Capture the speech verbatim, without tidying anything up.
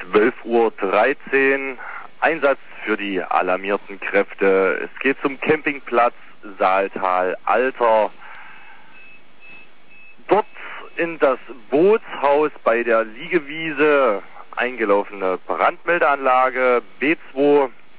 zwölf Uhr dreizehn, Einsatz für die alarmierten Kräfte. Es geht zum Campingplatz Saaltal Alter. Dort in das Bootshaus bei der Liegewiese eingelaufene Brandmeldeanlage B zwei